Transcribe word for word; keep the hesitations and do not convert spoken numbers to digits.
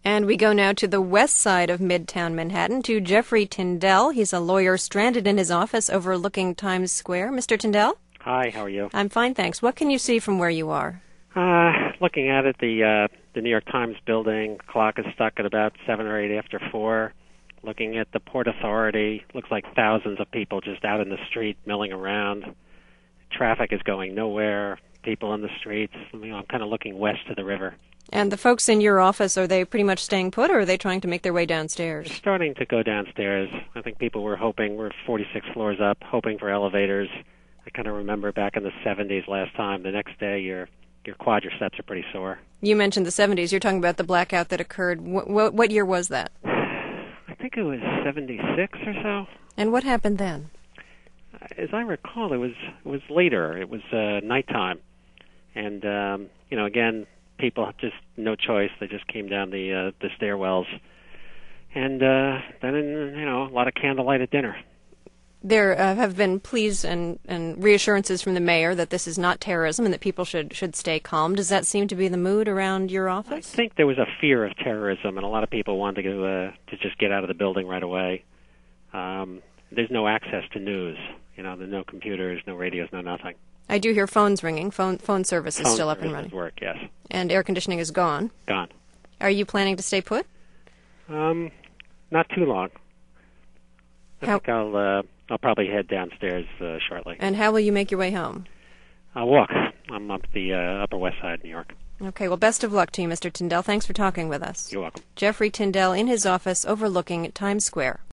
And we go now to the west side of Midtown Manhattan to Jeffrey Tyndall. He's a lawyer stranded in his office overlooking Times Square. Mister Tyndall? Hi, how are you? I'm fine, thanks. What can you see from where you are? Uh, looking at it, the uh, the New York Times building clock is stuck at about seven or eight after four. Looking at the Port Authority, looks like thousands of people just out in the street milling around. Traffic is going nowhere. People in the streets. You know, I'm kind of looking west to the river. And the folks in your office, are they pretty much staying put, or are they trying to make their way downstairs? They're starting to go downstairs. I think people were hoping, we're forty-six floors up, hoping for elevators. I kind of remember back in the seventies last time, the next day your your quadriceps are pretty sore. You mentioned the seventies. You're talking about the blackout that occurred. What, what, what year was that? I think it was seventy-six or so. And what happened then? As I recall, it was it was later. It was uh, nighttime. And, um, you know, again, people just no choice. They just came down the uh, the stairwells. And uh, then, you know, a lot of candlelight at dinner. There uh, have been pleas and, and reassurances from the mayor that this is not terrorism and that people should, should stay calm. Does that seem to be the mood around your office? I think there was a fear of terrorism, and a lot of people wanted to, uh, to just get out of the building right away. Um, there's no access to news. You know, there's no computers, no radios, no nothing. I do hear phones ringing. Phone phone service is Phone still up and services running. work, yes. And air conditioning is gone. Gone. Are you planning to stay put? Um, not too long. I How- think I'll uh, I'll probably head downstairs uh, shortly. And how will you make your way home? I'll walk. I'm up the uh, Upper West Side, New York. Okay, well, best of luck to you, Mister Tyndall. Thanks for talking with us. You're welcome. Jeffrey Tyndall in his office overlooking Times Square.